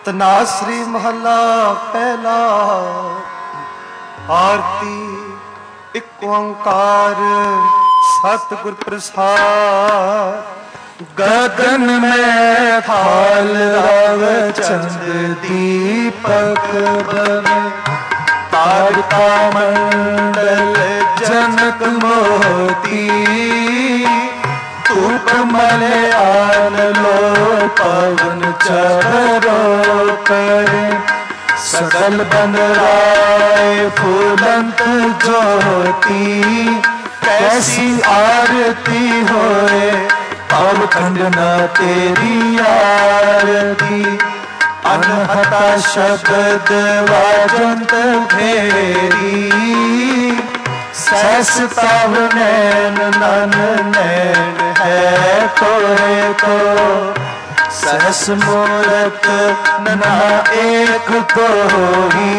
तनाश्री महला पहला। आरती एक ओंकार सतगुर प्रसाद। गगन में थाल रव चंद दीपक बन। तारका मंडल जनक मोती। धूप मलयान लो पवन चरो करे। सकल बन राय फूलंत ज्योति। कैसी आरती होए अब खंडना तेरी आरती। अनहता शब्द वाजंत घेरी। सहस तव नैन नन नैन है तोरे को। सहस मूरत नना एक तो ही।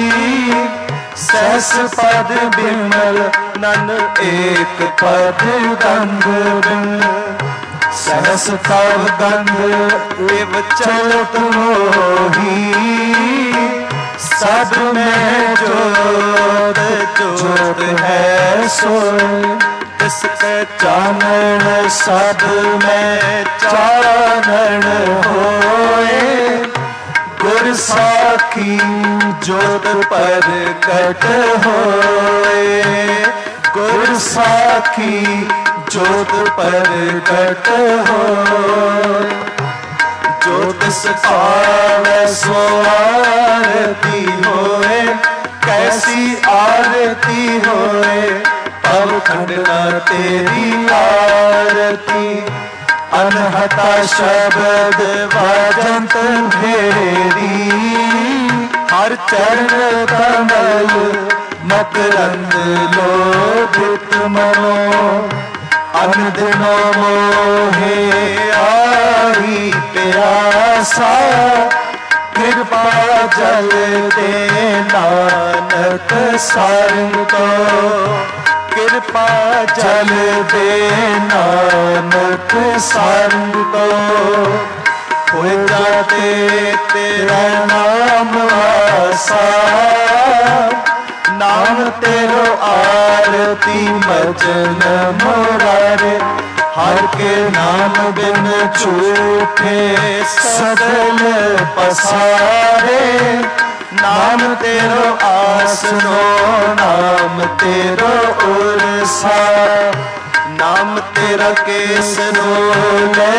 सहस पद बिमल नन एक पद गंग बिन। सहस तव गंग विव चलत मोही। सब में जोत जोत है सोए। इसके चानन सब में चानन होए। गुर साखी जोत पर कट होए। गुर साखी जोत पर कट होए। जोत सतावे सो आरती होए। कैसी आरती होए अब खंडना तेरी आरती। अनहता शब्द वाजंत घेरी। हर चरण कमल मकरंद लोभित मनो। अनदिनो मोहे आई प्यासा। कृपा जल दे नानक सारंग को। कृपा जल दे नानक सारंग को। हो जाते तेरा नाम आसा। नाम तेरो आरती मजन मुरारे। हर के नाम बिन छूटे सदल पसारे। नाम तेरो आसनो नाम तेरो उरसा। नाम तेरा केसरो ले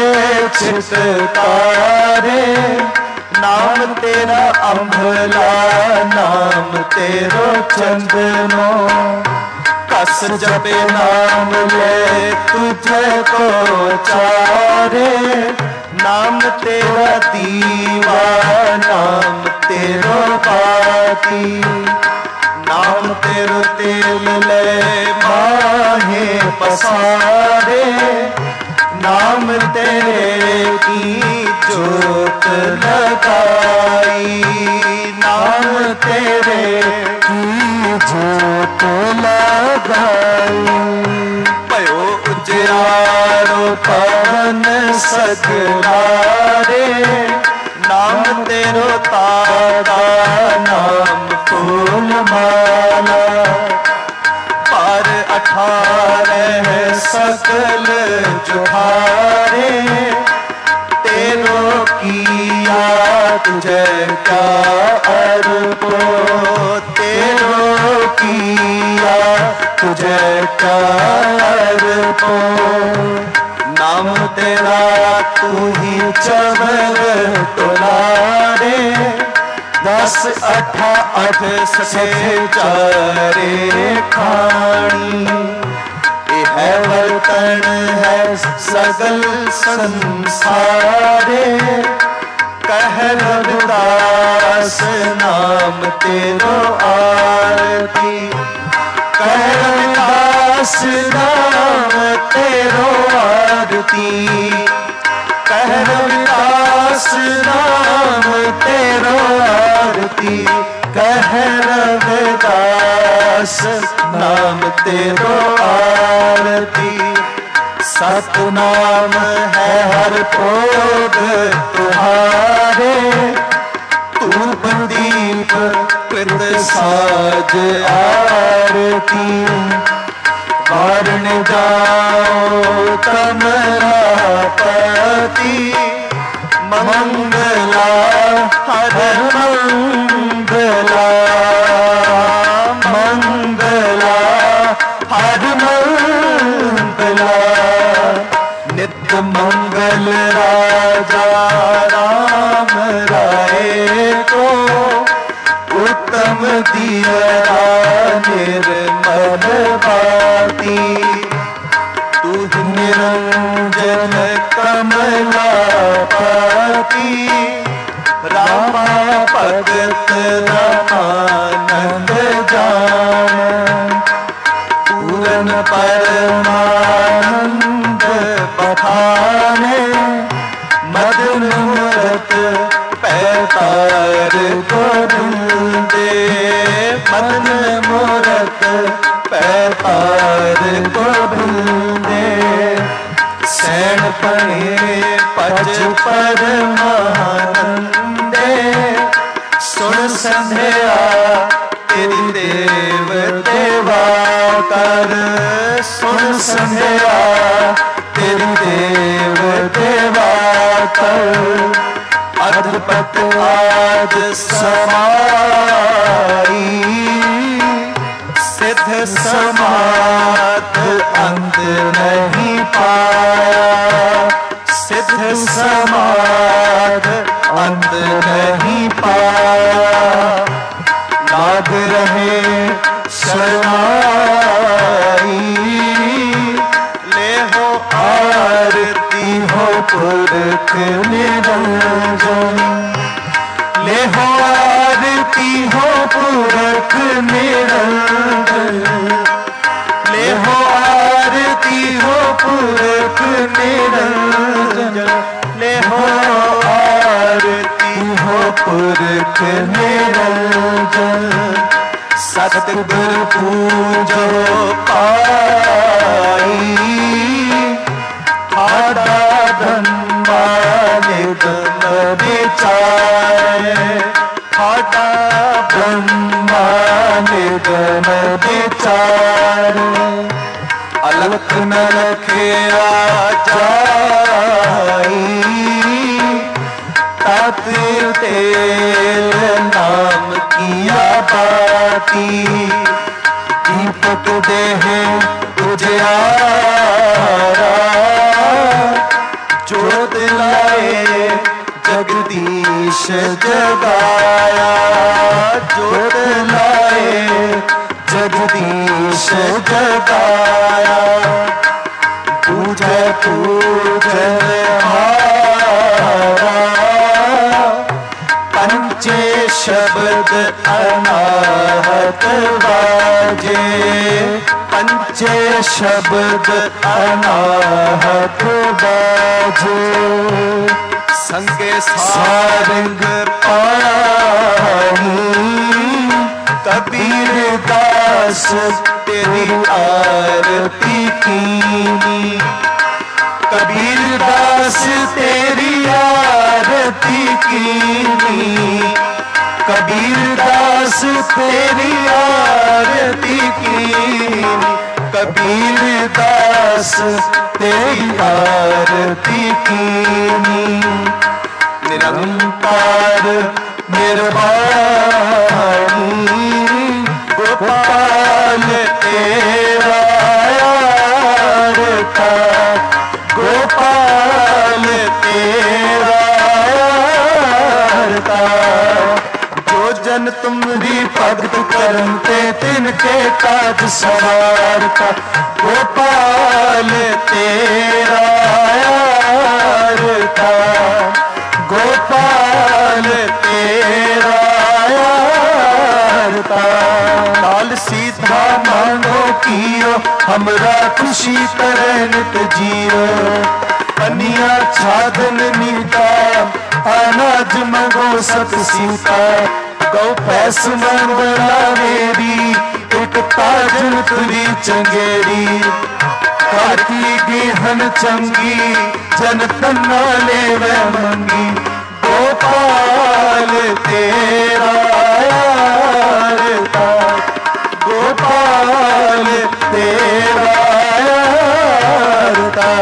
छिटकारे। नाम तेरा अम्भला नाम तेरो चंदनो। कस जपे नाम ले तुझे को चारे। नाम तेरा दीवा नाम तेरो बाती। नाम तेरो तेल ले माहे पसारे। नाम तेरे की जोत लगाई। नाम तेरे की जोत लगाई। भयो उजियारो पवन सगरारे। नाम तेरो तारा नाम फूल माला। पर 18 सकल जुहारे। तेरो किया तुझे क्या अर्पो। तेरो किया तुझे क्या अर्पो। नाम तेरा तू ही चवर तुलारे। 10 8 8 ससे चारे खानी। है वर्तन है सगल संसारे। कह रविदास नाम तेरो आरती। कह रविदास नाम तेरो आरती। कह रविदास नाम तेरो आरती। कह रविदास नाम तेरो आरती। सतनाम है हर भोग तुम्हारे। धूप दीप कृत साज आरती वारण जाओ कमलापति मंगला हर मंगला मंगला हर मंगला नित्य मंगल राजा राम राय को उत्तम दिया निर्मल बाती तू निरंजन कमलापति रामा भगत रामानंद जान पूरन परमानंद बखाने मदन मूरत पैतार गोविंदे मदन मूरत पैतार गोविंदे सैन पणे पज परमानंदे सुन संध्या तेरी देव देवा कर सुन संध्या तेरी देव देवा कर अद्भुत आज समाई सिद्ध समाध अंत नहीं पाया सिद्ध समाध अंत नहीं पाया लाग रहे शरणाई ले हो आरती हो पुरख निरंजन ले हो आरती हो पुरख निरंजन ले हो आरती हो पुरख निरंजन ले हो आरती हो पुरख निरंजन सतगुर पूजो पाई आदा धन्मा निगम विचारे आदा ब्रह्मा निगम विचारे अलख न रखे जाई तातिर तेल नाम किया बाती दीपक देह उजियारा ज्योत लाए जगदीश जगाया ज्योत लाए जगदीश जगाया पूजा पूजन हारा पंचे शब्द अनाहत बाजे पंचे शब्द अनाहत बाजे संगे सारंग पानी कबीर दास तेरी आरती कीनी कबीर दास तेरी आरती कीनी कबीर दास तेरी आरती कीनी कबीर दास तेरी आरती कीनी निरंकार निर्वाणी गोपाल तेरा आरता गोपाल तेरा आरता जो जन तुम्हारी भगत करते तिनके काज सवारता गोपाल तेरा आरता गोपाल तेरा आरता लाल सीधा मांगो कियो हमरा खुशी तरह नित जियो अनिया छादन नीता अनाज मंगो सत सीता गौ पैस मंगला मेरी एक ताजन तुरी चंगेरी कार्ती गेहन चंगी जन तन्ना ले वे मंगी गोपाल तेरा यारता, गोपाल तेरा यारता।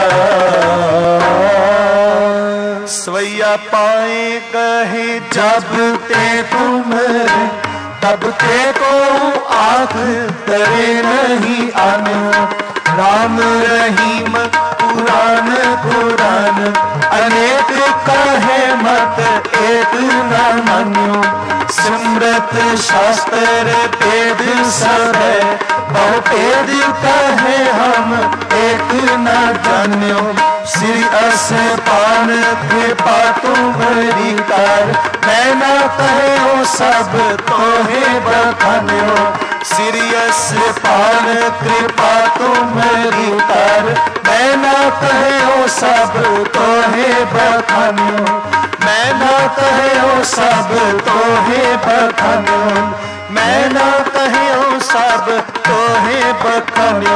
सवैया पाए कहे जब ते तुम, तब ते को आँख तरे नहीं आनो। राम रहीम पुराण पुराण, अनेक कहे मत एक न मान्यो। सिमरत शास्त्र वेद सब है, बहु भेद कहे हम एक न जान्यो। श्री असपान कृपा तुम्हारी कार, मैं न कहो सब तोहे बखान्यो। श्री असपान कृपा तुम्हारी कार, मैं न कहो सब तोहे बखान्यो। मैं न कहो सब तोहे बखान्यो, मैं न कहो सब तोहे बखान्यो।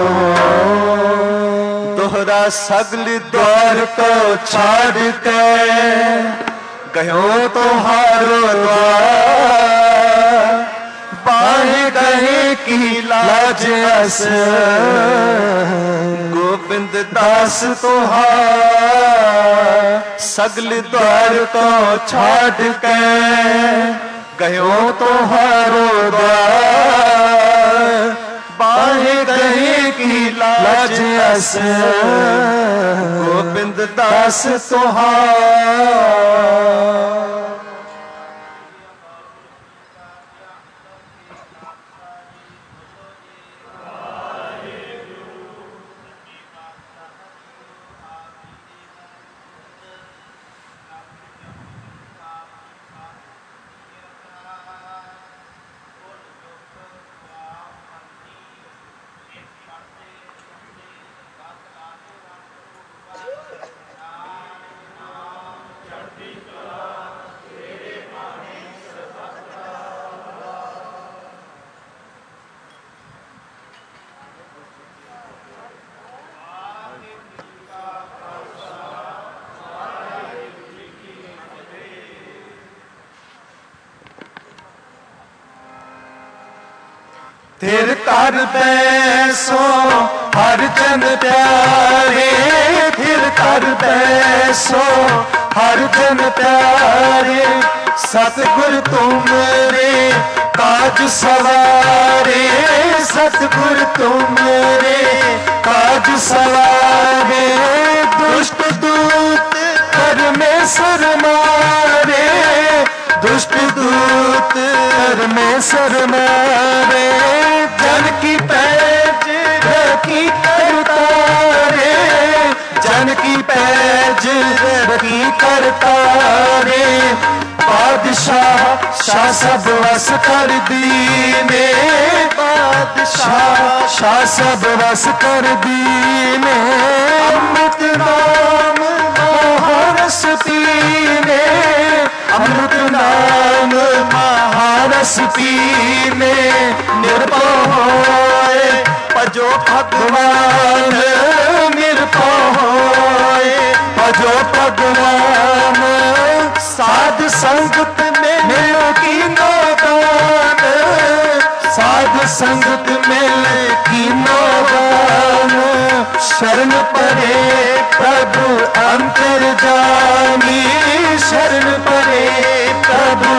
दोहरा सगल द्वार को छाड़ के, गयो तोहारो द्वार। बाहे गए की लाज अस, गोविंद दास तोहार। सगल द्वार को छाड़ के, गयो तोहारो द्वार। बाहे गए की लाज अस, गोविंद दास तोहार। तिर कर बैसो हर जन प्यारे, तिर कर बैसो हर जन प्यारे। सतगुर तुमरे काज सवारे, सतगुर तुमरे काज सवारे। दुष्ट दूत परमेश्वर मारे, दुष्ट दूत परमेश्वर मारे। जन की पैज रखी करतारे, जन की पैज रखी करतारे। बादशाह शाह सब वस कर दीने, बादशाह शाह सब वस कर दीने। अमृत नाम महारस पीने, अमृत नाम महारस पीने। निर्भय होए भजो भगवान, निर्भय होए भजो भगवान। साध संगत में मिलो की नौदान, साध संगत मिल की नौदान। शरण परे प्रभु अंतर्जामी, शरण परे प्रभु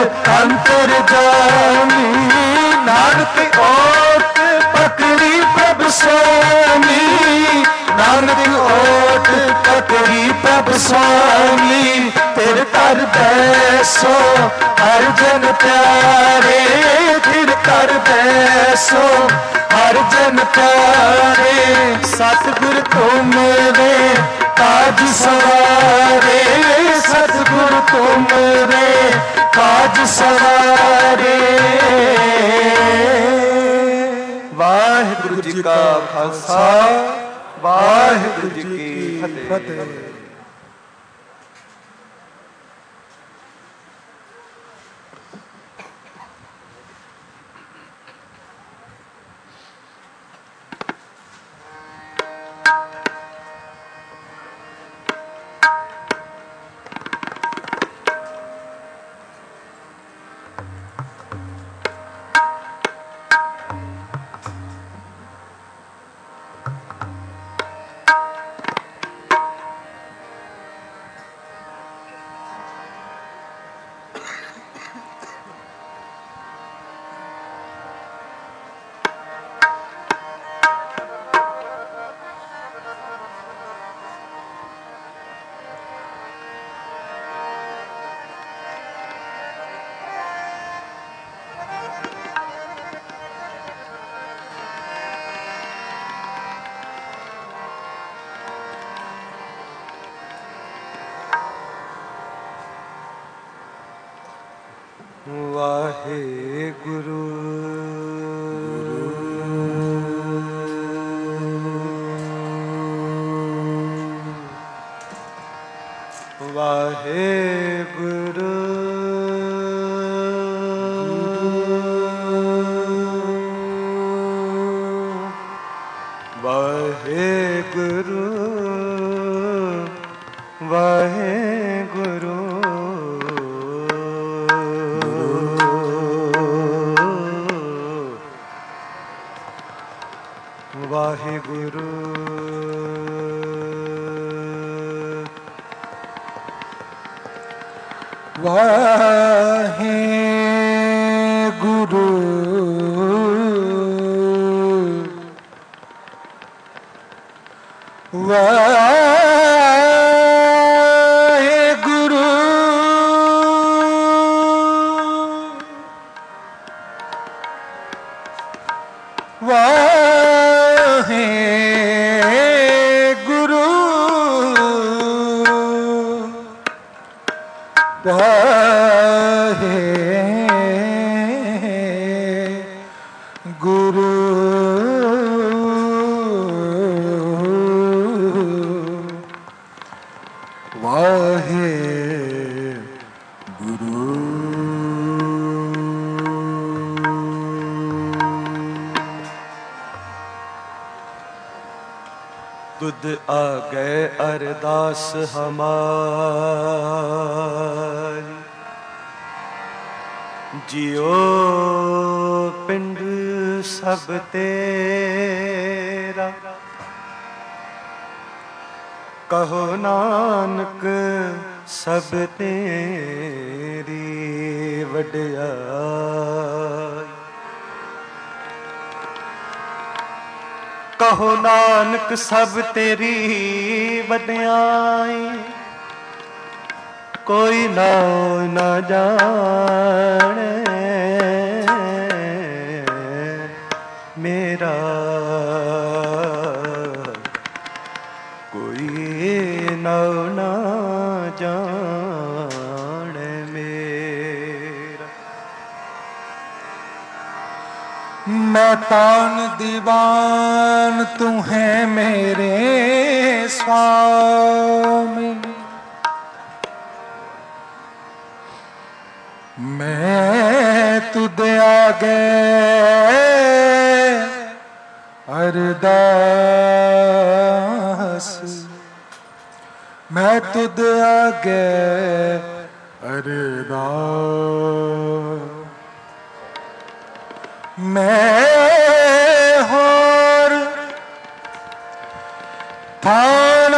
अंतर्जामी। नानक ओट पकड़ी प्रभु स्वामी, नानक ओट पकड़ी प्रभु स्वामी। तिर कर बैसो हर जन प्यारे, तिर कर बैसो हर जन प्यारे। सतगुर तुमरे काज सवारे, सतगुर तुमरे काज सवारे। वाहिगुरु जी का खालसा, वाहिगुरु जी की फतेह। वाहे गुरु वाहे गुरु वाहे गुरु वाहे गुरु वाहे गुरु वाहे गुरु वाहे गुरु वाहे गुरु वाहे गुरु वाहे गुरु तुद आ गए अरदास हमारी जियो पिंड सब तेरा कहो नानक सब तेरी वड्याई कहो नानक सब तेरी वड्याई कोई नाओ न जाने मेरा कोई नाओ न जाने मेरा मैं तान दीवान तू है मेरे स्वामी मैं तुझे आगे अरदास मैं तुझे आगे अरदास मैं होर थाना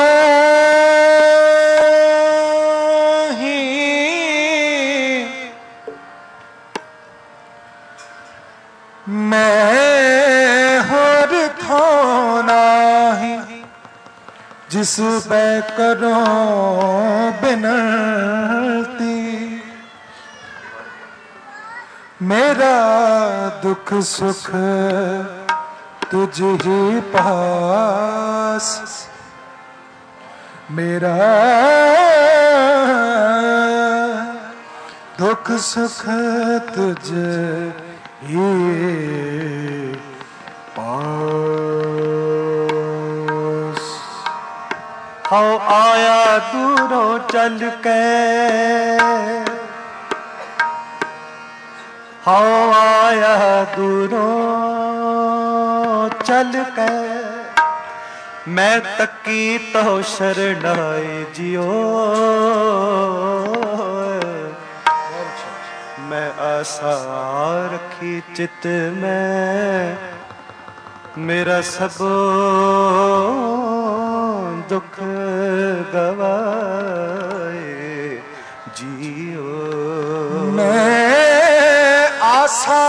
मैं होर थाना ही जिस पे करो बिनती मेरा दुख सुख तुझ ही पास मेरा दुख सुख तुझ ही पास हाँ आया दूरों चल के हाँ आया दूरों चल के मैं तकी तो शरणाई जियो मैं आशा रखी चित में मेरा सब दुख गवाए जियो मैं आशा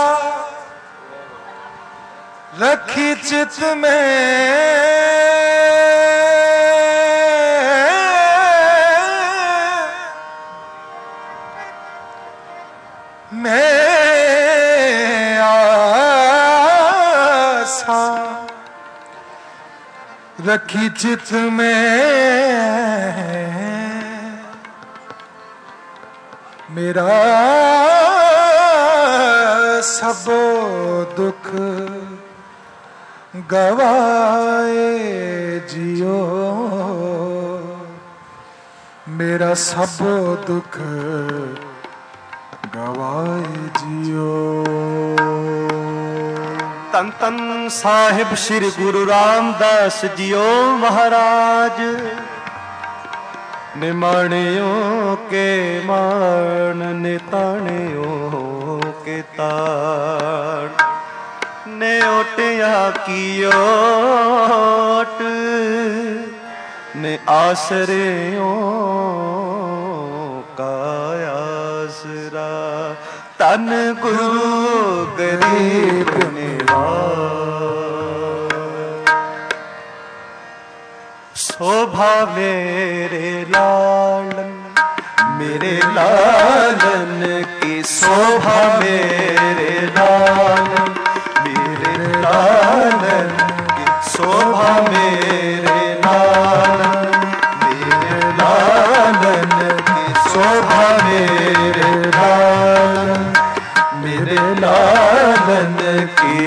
रखी चित में मैं आशा रखी चित में मेरा सबो दुख गवाए जियो, मेरा सबो दुख गवाए जियो। तन तन साहिब श्री गुरु रामदास जियो महाराज, निमाणियों के मान निताणियों के ताण, ने ओटिया की ओट ने आसरियों का आसरा, तन गुरु गरीब निवाज। शोभा मेरे लालन, मेरे लालन की शोभा मेरे लालन, मेरे लालन की शोभा मेरे लालन, मेरे लालन की शोभा मेरे लालन, मेरे लालन की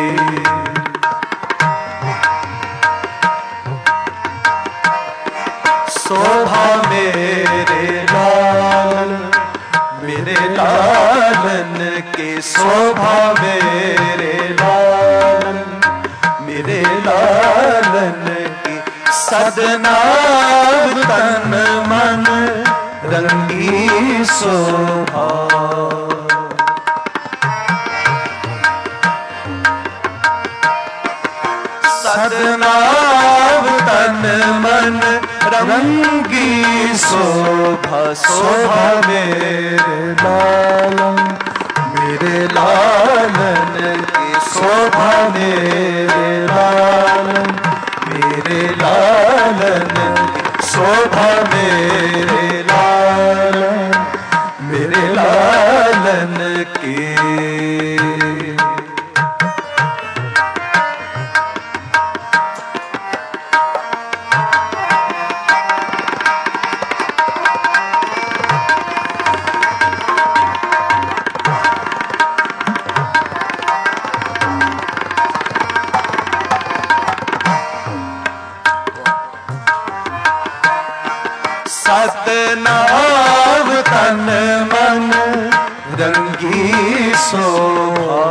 शोभा मेरे लालन, मेरे लालन की शोभा मेरे लालन, मेरे लालन की सदनाव तन मन रंगी शोभा। सदनाव तन मन रंगी शोभा, शोभा मेरे लालन, मेरे लालन की शोभा मेरे लालन, मेरे लालन की शोभा मेरे लालन, मेरे लालन की सतनाव तन मन रंगी शोभा।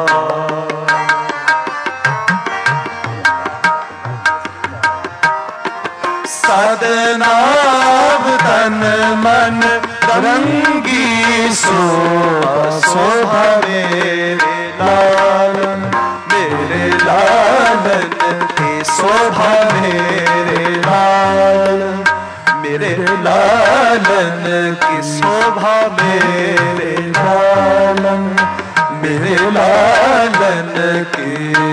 सतनाव तन मन रंगी शोभा, शोभा मेरे लालन, मेरे लालन की शोभा मेरे लालन, मेरे लालन की शोभा मेरे लालन, मेरे लालन की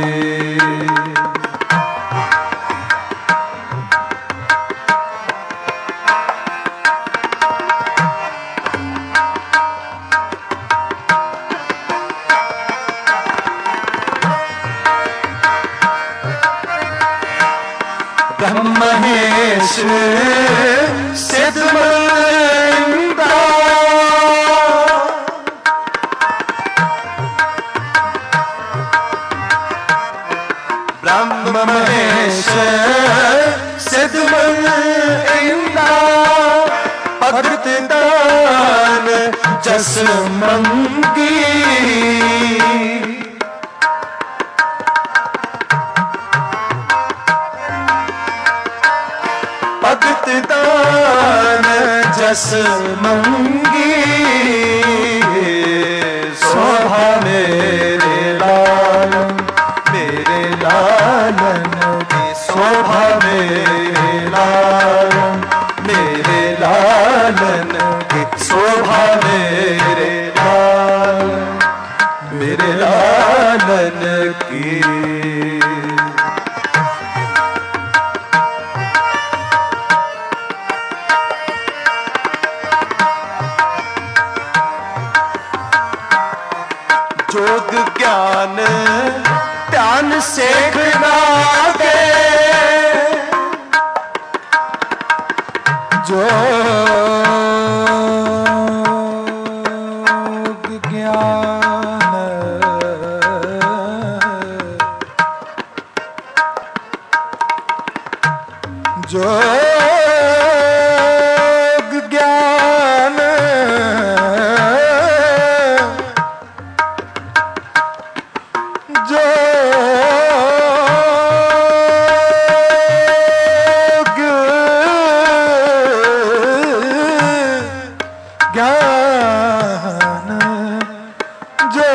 ब्रह्म महेश सिद्ध मंदा, ब्रह्म महेश सिद्ध मंदा, भगत दान जस मंगी, भगत दान जस मंगी, शोभा मेरे लालन, मेरे लालन की शोभा मेरे लालन, मेरे लालन की शोभा मेरे लालन, मेरे लालन की योग ज्ञान ध्यान सेखना के, योग ज्ञान जोग ज्ञान जोग ज्ञान जो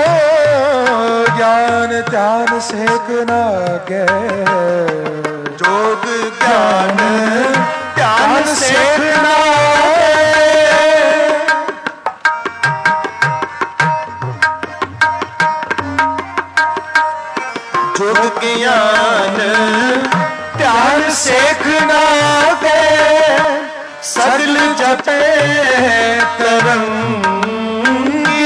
ज्ञान ध्यान सेकना गे जोग ज्ञान ध्यान सेकना जोग ज्ञान ध्यान सेकना गे सगल जपे तरंगी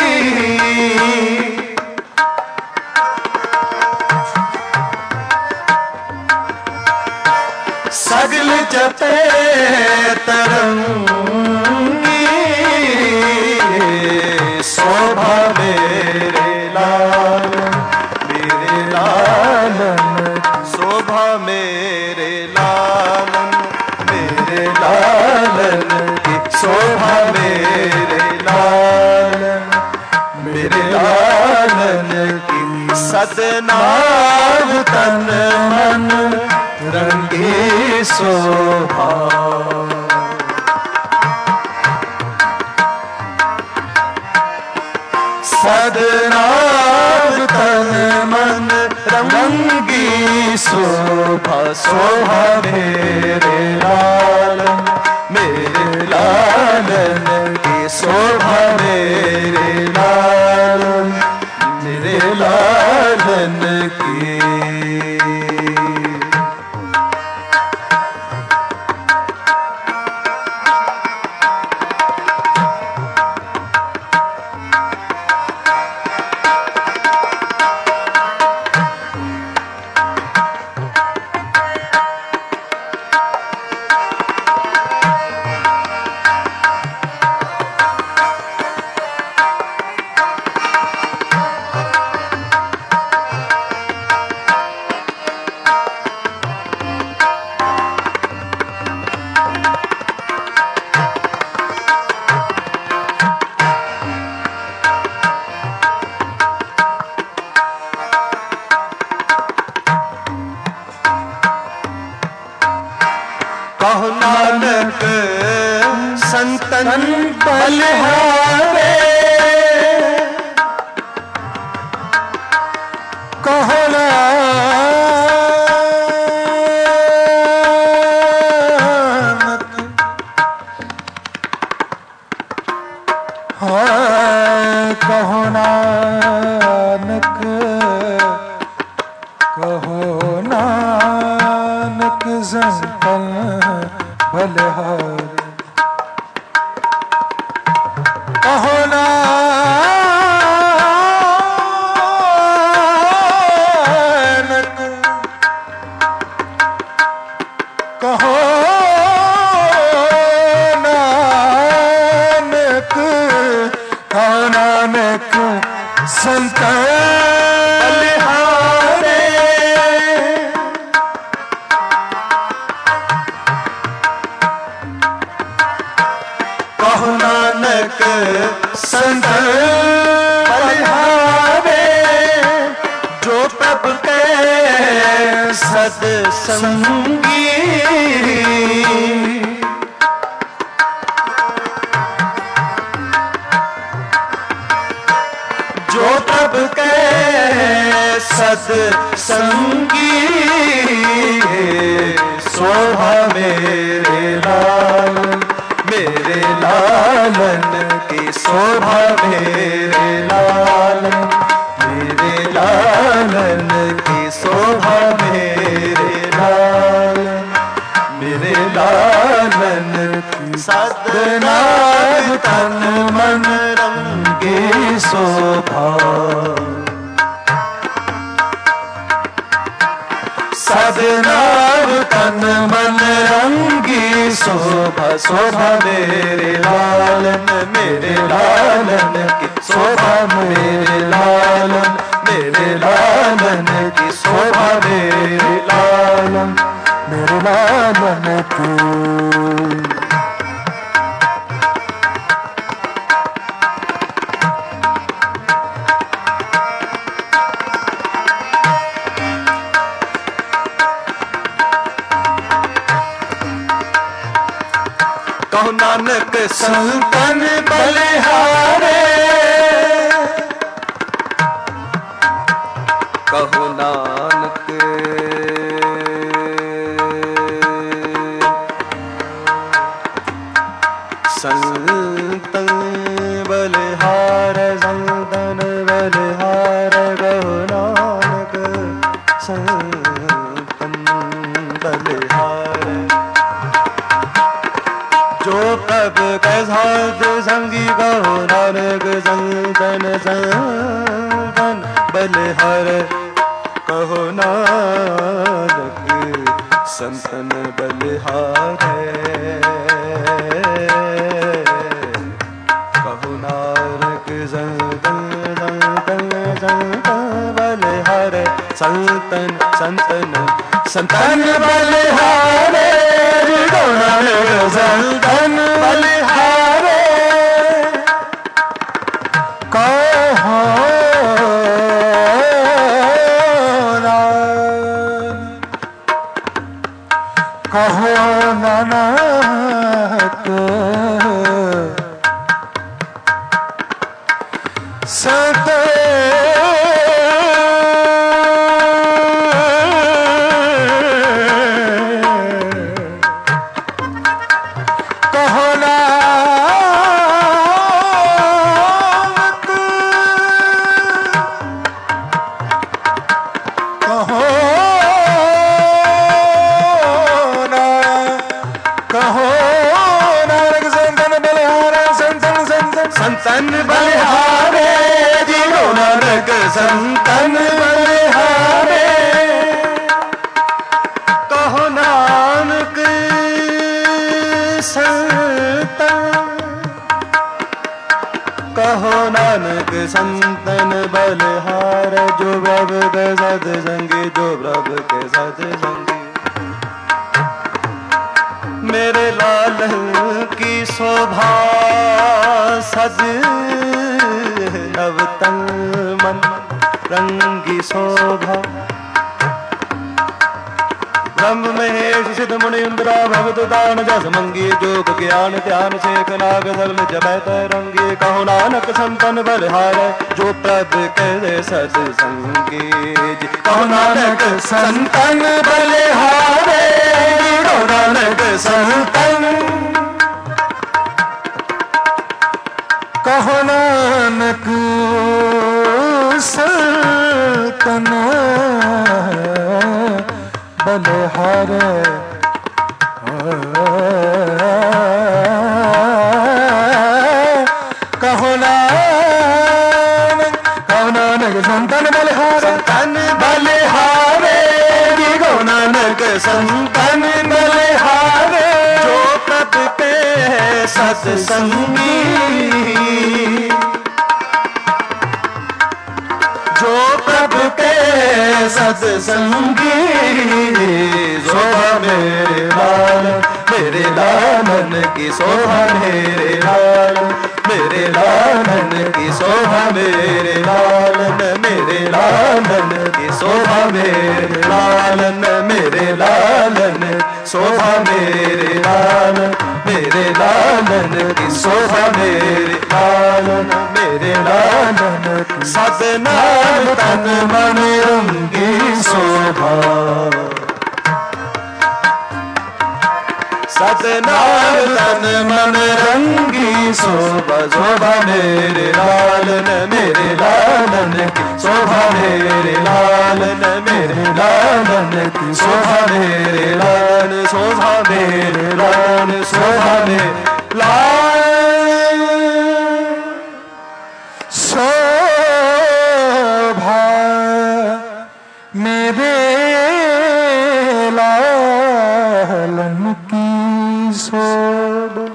सगल जपे तरंगी शोभा मेरे लालन शोभा मेरे लालन की शोभा मेरे लालन की सदनाव तन मन रंगे शोभा सदनाव तन मन रंगी शोभा शोभा मेरे लालन की शोभा मेरे लालन की कहो नानक संतन बलिहारे कहो नानक कहो नानक कहो नानक संतन बलिहारे कहो नानक कहो नानक संतन बलिहारे कहो नानक संतन बलिहारे जो प्रभु के सत्संगी जो प्रभु के सत्संगी शोभा मेरे लालन की शोभा मेरे लालन की शोभा मेरे लालन की सदनाव तन मन रंगे शोभा सदनाव तन मन रंगी शोभा शोभा मेरे लालन की शोभा मेरे लालन की शोभा मेरे मेरे लालन की। कहो नानक संतन बलिहारे, कहो नानक संतन बलिहार, संतन बलिहार, कहो नानक संतन बलिहार। जो प्रभ के साथ संगी, कहो नानक संतन संतन बलिहार, कहो नानक संतन बलिहार, कहो नानक संतन संतन संतन बलिहार, संतन संतन संतन बलिहार, कहो नानक संतन बलिहार। कहो नानक संत कहो नानक कहो कहो नानक संतन बलिहारे, संतन संतन संतन बलिहारे, जीरो नानक संतन बलिहारे, कहो नानक संतन, कहो नानक संतन बलिहार। जो प्रभु के साथ संगी, जो प्रभु के साथ संगी, मेरे लालन की शोभा सज नवतन मन रंगी शोभा। ब्रह्म महेश सिद्ध मुनि इंद्रा भगत दान जस मंगी, जोग ज्ञान ध्यान शेख नाग सगल जपैत रंगी, कहो नानक संतन बलिहार। जो प्रभु के सत्संगी, कहो नानक संतन बलिहारे, कहो नानक संतन, कहो नानक संतन बलिहारे, कहो नानक संतन बलिहारे, संतन बलिहारे, कहो नानक संतन बलिहारे। जो प्रभु के सत्संगी, जो प्रभु के सत्संगी, शोभा मेरे लालन, मेरे लालन की शोभा मेरे लालन, मेरे लालन की शोभा मेरे लालन, मेरे लालन की शोभा मेरे लालन, मेरे लालन शोभा मेरे लालन, मेरे लालन की शोभा मेरे लालन, मेरे लालन सदनाम तन मन रंगी शोभा, सदनाम तन मन रंगी शोभा। शोभा मेरे लालन, मेरे लालन की शोभा मेरे लालन, मेरे लालन की शोभा मेरे लालन, शोभा मेरे लालन, शोभा मेरे लालन, शोभा मेरे लालन की शोभा,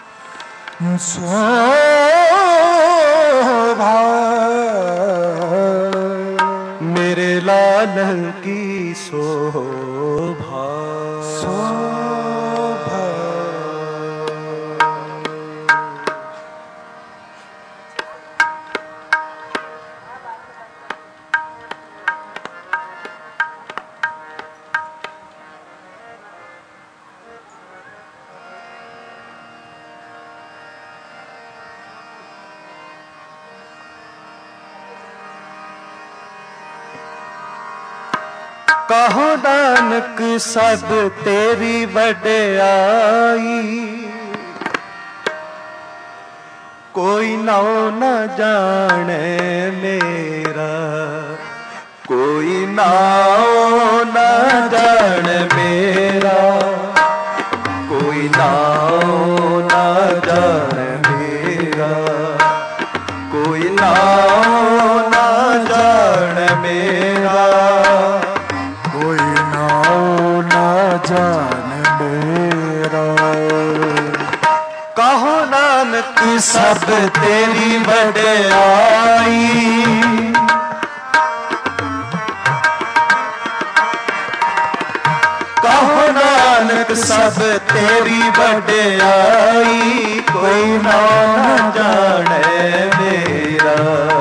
शोभा मेरे लालन की शोभा, कहो नानक सब तेरी वड्याई, कोई नाओ न जाने मेरा, कोई नाओ न जाने मेरा, कोई नाओ न जाने मेरा, कोई नाओ न जाने मेरा, कोई नाओ न जाने मेरा। कहो नानक सब तेरी वड्याई, कहो नानक सब तेरी वड्याई, कोई नाम न जाने मेरा,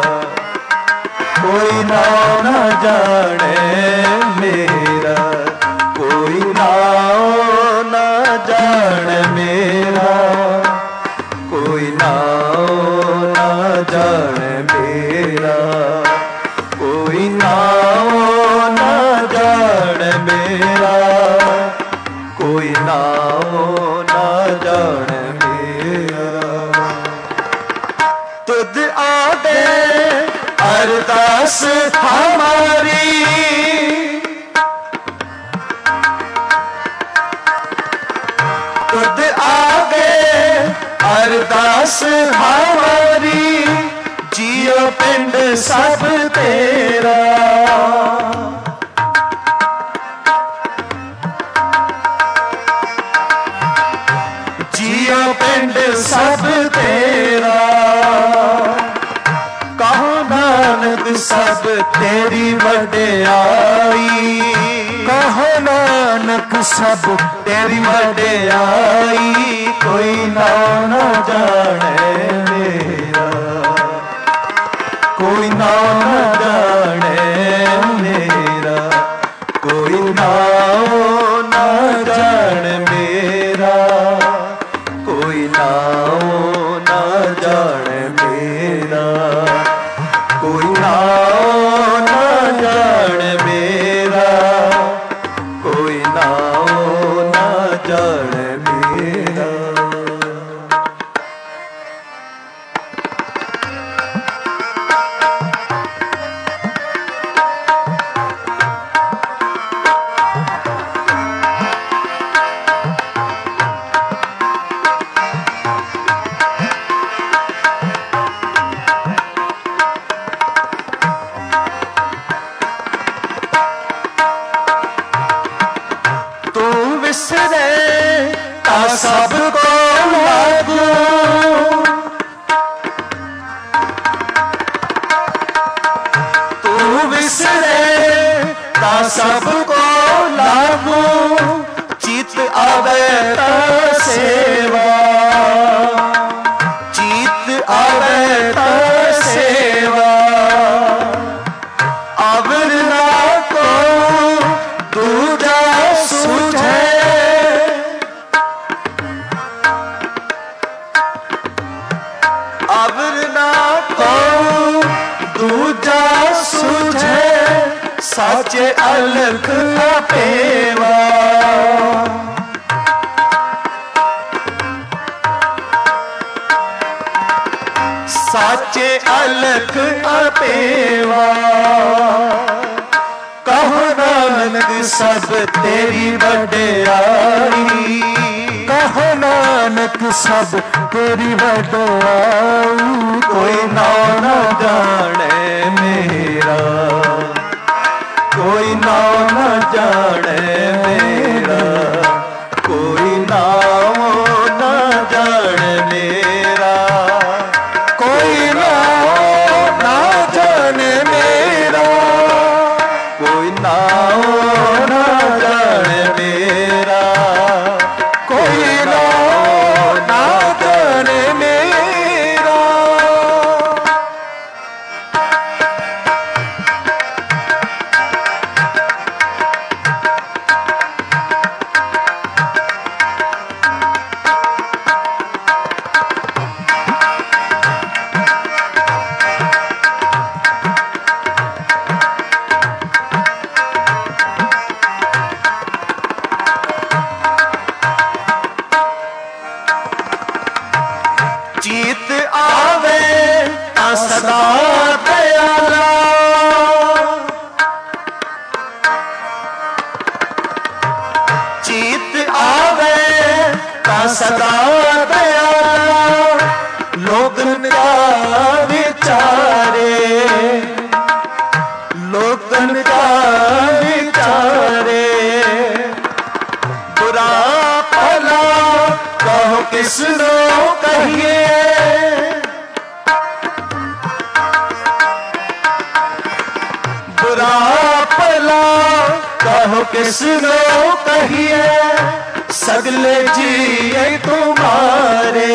कोई नाम न जाने मेरा, कोई नाम न जाने मेरा, कोई नाम न जाने मेरा, कोई नाम न जाने मेरा, कोई नाम न जाने मेरा। तुझ आगे अरदास हमारी, तुझ आगे अरदास हमारी, जियो पिंड सब तेरा, जियो पिंड सब तेरा, कहो नानक सब तेरी वड्याई, कहो नानक सब तेरी वड्याई, कोई नाम न जाने मेरा, कोई नाम न जाने मेरा, कोई नाम न जाने मेरा, कोई नाम न जाने मेरा, कोई नाम न जाने मेरा, कोई नाम न जाने मेरा। विसरे ता सबको लागू, तू विसरे ता सबको लागू, चित आवे ता सेवा, चित आवे ता सेवा, अवर ना को दूजा सूझे, अवर ना को दूजा सूझे, साचे अलख अपेवा, साचे अलख अपेवा, कहो नानक सब तेरी वड्याई, कहो नानक सब तेरी वड्याई, कोई नाम न जाने मेरा, कोई नाम न जाने मेरा, कोई नाम न जाने मेरा, कोई नाम न जाने मेरा, कोई नाम न जाने मेरा, कोई नाम न जाने मेरा। सदा दयाला लोगन का विचारे, लोगन का विचारे। बुरा भला कहो किसनो कहिए, बुरा भला कहो किसनो कहिए, सगले जिए तुम्हारे,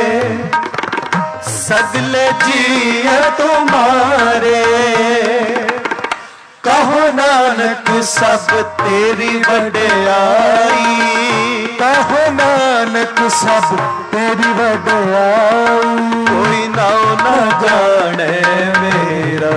सगले जिए तुम्हारे। कहो नानक सब तेरी वड्याई, कहो नानक सब तेरी वड्याई। कोई नाम न जाने मेरा,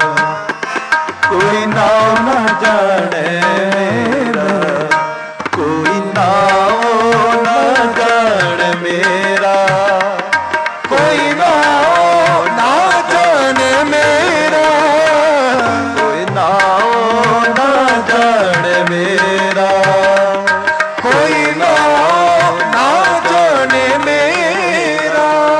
कोई नाम न जाने मेरा, कोई नाम न जाने मेरा, कोई नाम न जाने मेरा, कोई नाम न जाने मेरा, कोई नाम न जाने मेरा।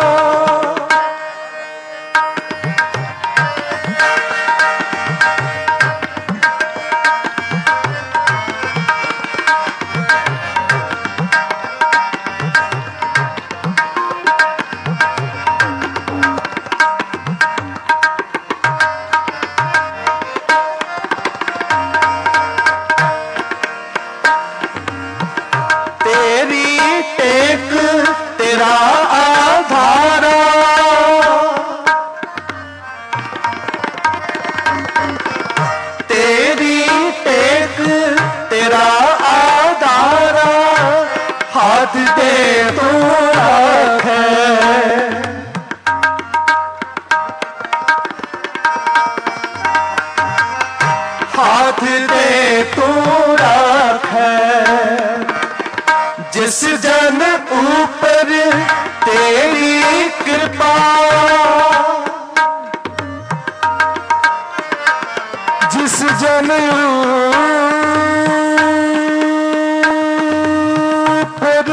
तेरी टेक तेरा आधारा, तेरी टेक तेरा आधारा, हाथ दे तू राखे, हाथ दे तू राखे। जिस जन ऊपर तेरी कृपा, जिस जन ऊपर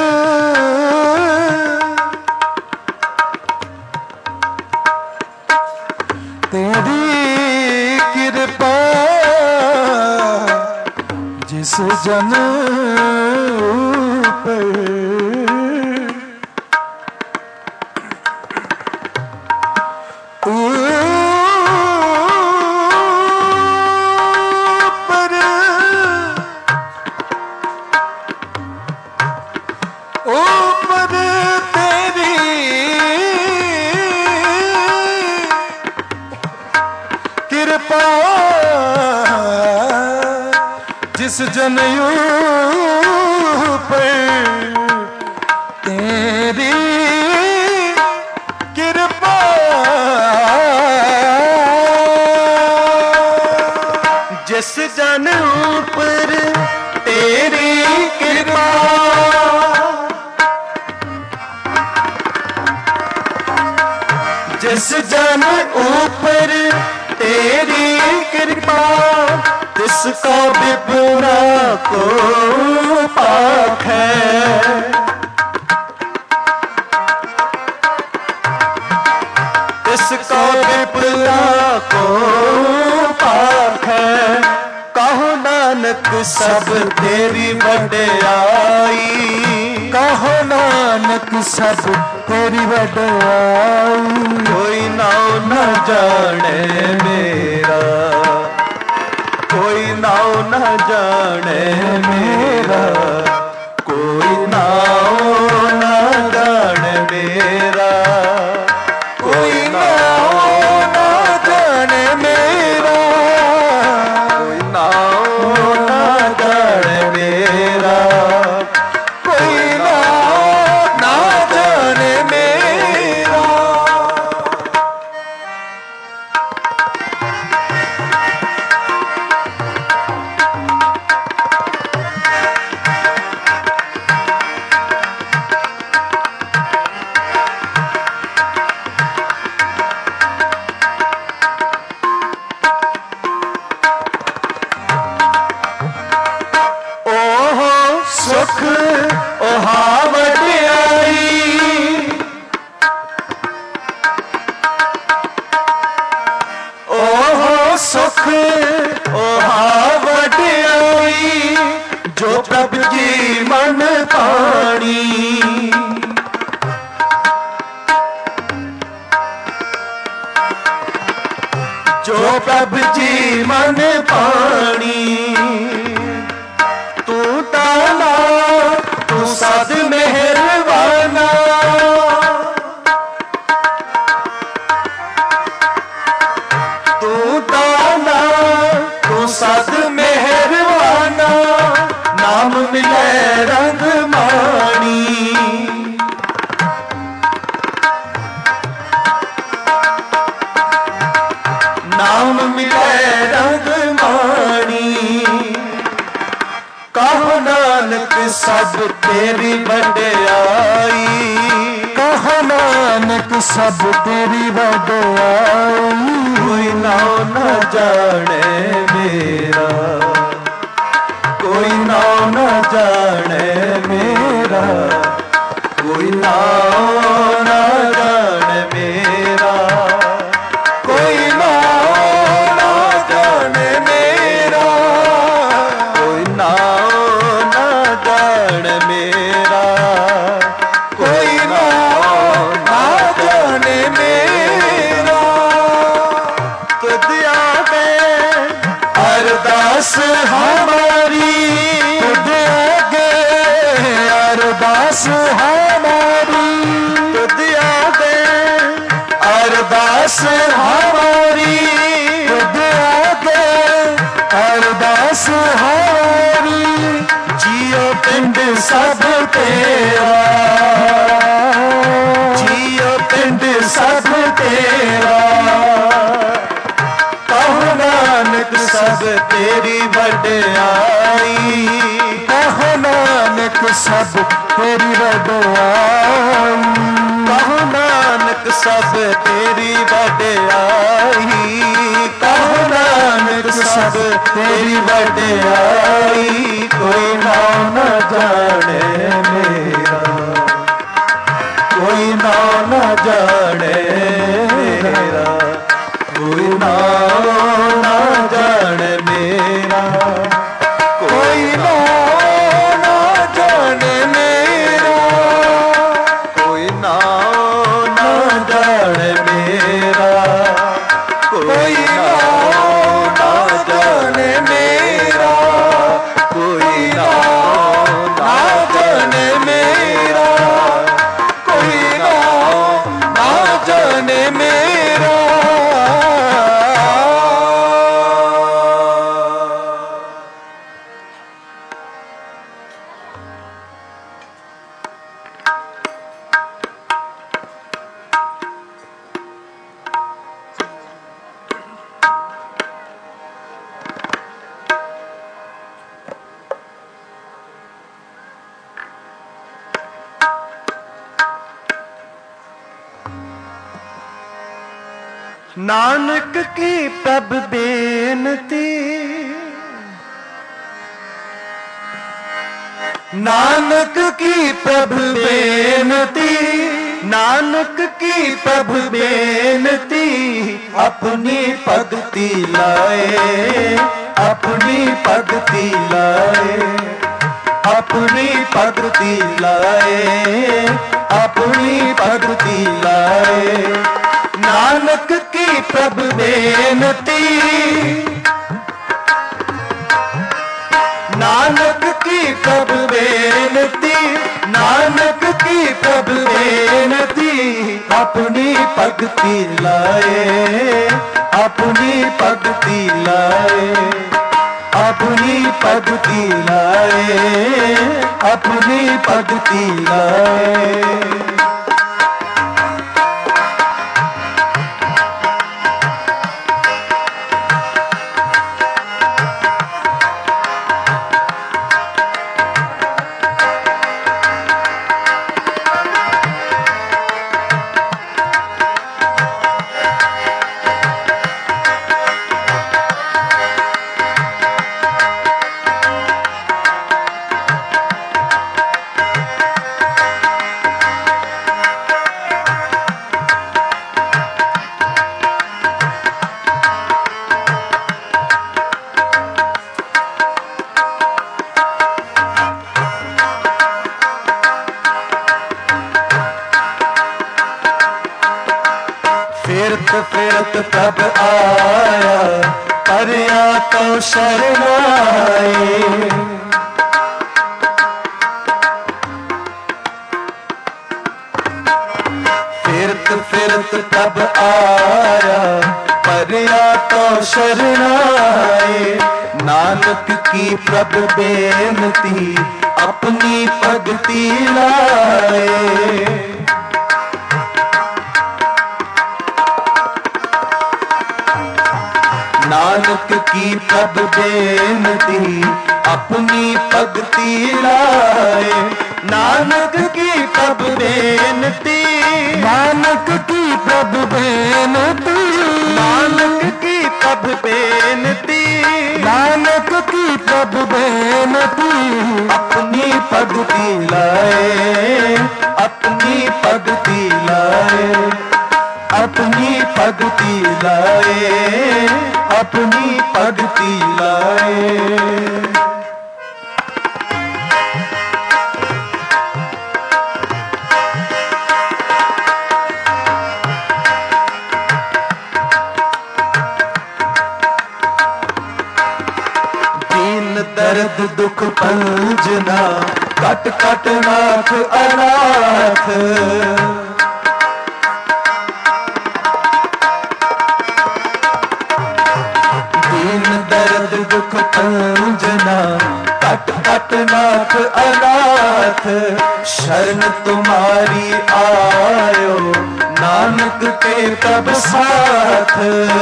तेरी कृपा, जिस जन ऊपर तेरी कृपा, जिस जन ऊपर तेरी कृपा, जिस जन ऊपर तेरी कृपा, जिस जन ऊपर तेरी कृपा, तिसका विपुरा को पाख है, तिसका विपुरा को पाख है। कहो नानक सब तेरी वड्याई, कहो नानक सब तेरी वड्याई। कोई नाम न जाने मेरा, कोई नाम न जाने मेरा, कोई नाम न जाने मेरा, कोई नाम न जाने मेरा, कोई नाम न जाने मेरा, कोई नाम न जाने मेरा। प्रभ जी मन पानी। तू ताला तू सद मेहरबाना, तू ताला तू सद मेहरबाना, नाम मिले रंग मानी। नाम मिले रंग मानी। कहो नानक सब तेरी वड्याई, कहो नानक सब तेरी वड्याई। कोई नाम न जाने मेरा, कोई नाम न जाने मेरा, कोई नाम न जाने मेरा, कोई नाम न जाने मेरा, कोई नाम न जाने मेरा, कोई नाम न जाने मेरा। तुझ आगे अरदास हमारी, तुझ आगे अरदास हमारी, तुझ आगे अरदास हमारी, तुझ आगे अरदास हमारी। जियो पिंड सब तेरा, जियो पिंड सब तेरा। कहो नानक सब तेरी वड्याई, कहो नानक सब तेरी वड्याई। कहो नानक सब तेरी वड्याई, कहो नानक सब तेरी वड्याई। कोई नाम न जाने मेरा, कोई नाम न जाने मेरा, कोई नाम न जाने मेरा, कोई नाम न जाने मेरा, कोई नाम न जाने मेरा, कोई नाम न जाने मेरा, कोई नाम न जाने मेरा, कोई नाम न जाने मेरा। नानक की प्रभ बेनती, नानक की प्रभ बेनती, नानक की प्रभ बेनती। अपनी भगति लाए, अपनी भगति लाए, अपनी भगति लाए, अपनी भगति लाए। नानक की प्रभ बेनती, नानक की प्रभ बेनती, नानक की प्रभ बेनती। अपनी भगति लाए, अपनी भगति लाए, अपनी भगति लाए, अपनी भगति लाए। फिरत प्रभ आया, परिया तो शरणाए। फिरत फिरत प्रभ आया, परिया तो शरणाए। नानक की प्रभ बेनती, अपनी भगति लाए। नानक की प्रभ बेनती, अपनी भगति लाए। नानक की प्रभ बेनती, नानक की प्रभ बेनती, नानक की प्रभ बेनती, नानक की प्रभ बेनती, अपनी भगति लाए, अपनी भगति लाए, अपनी भगति लाए, अपनी भगति लाए। दर्द दुख पंजना, कट कट नाथ अनाथ। दीन दर्द दुख पंजना, कट कट नाथ अनाथ। शरण तुम्हारी आयो, नानक के तब साथ।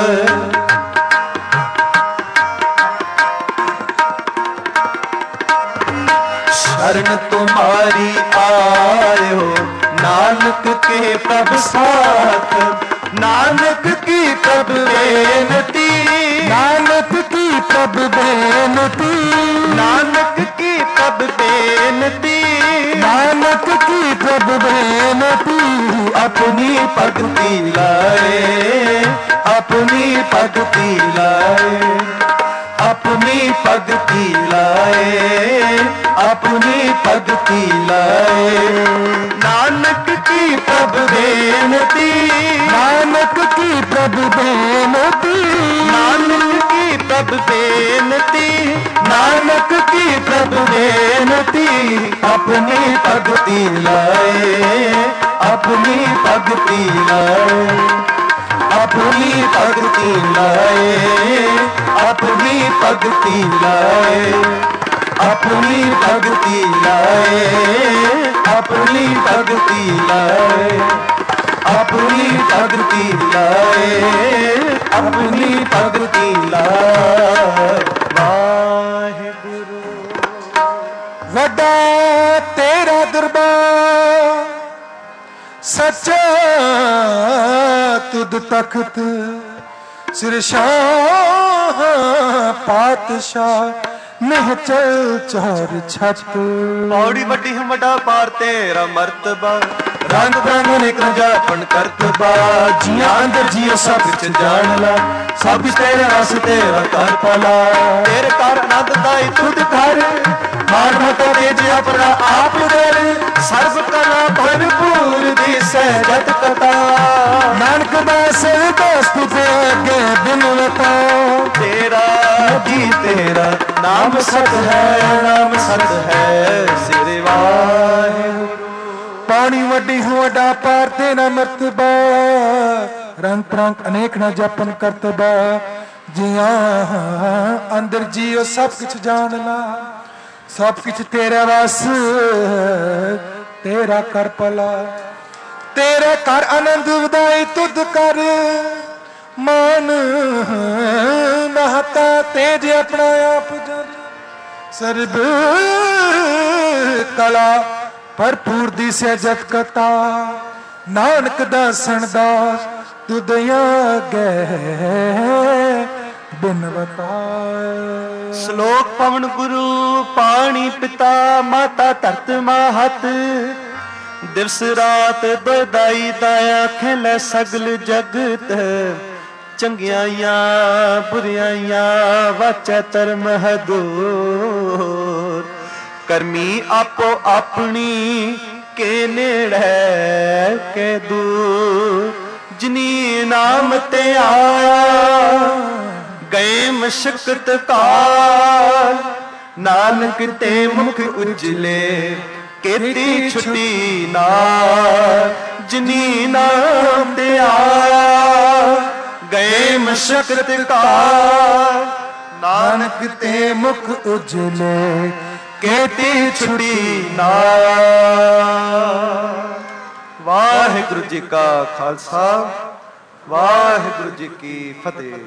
शरण तुम्हारी आयो, नानक के प्रभ साथ। नानक की प्रभ बेनती, नानक की प्रभ बेनती, नानक की प्रभ बेनती, नानक की प्रभ बेनती, अपनी भगति लाए, अपनी भगति लाए, अपनी भगति लाए, अपनी भगति लाए। नानक की प्रभ बेनती, नानक की प्रभ बेनती, नानक की प्रभ बेनती, नानक की प्रभ बेनती, अपनी भगति लाए, अपनी भगति लाए, अपनी भगति लाए, अपनी भगति लाए, अपनी भगति लाए, अपनी भगति लाए, अपनी भगति लाए, अपनी भगति लाए। वाहिगुरु वड्डा तेरा दरबार, सच्चा तुद तख्त, सिरशाह पातशाह, निहचल चौर छत। पौड़ी वड्डी हम वड्डा पार तेरा मर्तबा, रंग रंग अनेक जापन करतबा। जियां अंदर जियो सब विच जान ला, सब विच तेरे रस तेरा कर पाला। तेरे कर आनंद दाई तुद कर, मान मत तेज अपना आप कर। सर्व कला भरपूर दी सहजत कथा, नानक दास दोस्त ते अगे बिनवता। तेरा जी तेरा नाम सत है, नाम सत है सिर वाहिगुरु। पानी वड्डी हूँ वड्डा पार तेरा मर्तबा, रंग प्रंग अनेक न जपन करतबा। जिया अंदर जियो सब कुछ जान ला, सब कुछ तेरा रस तेरा कर पला। तेरे कर आनंद उदाई तुद कर, मान महता तेज अपना आप जन। सर्व कला भरपूर दी सहजत कथा, नानक दासन दास तुदया गए बिनवता। श्लोक पवन गुरु पानी पिता, माता धरत माहत। दिवस रात दोदाई दाया, खेलै सगल जगत। चंगियाइया बुरियाइया वाचै धर्म हदूर। करमी आपो अपनी के नेड़े के दूर। जिनी नाम ते आया गए मशक्कत काल, नानक ते मुख उजले केती छुटी नाल। जिनी नाम ते आया गए मशक्कत काल, नानक ते मुख उजले केती छुटी नाल। वाहिगुरु जी का खालसा, वाहिगुरु जी की फतेह।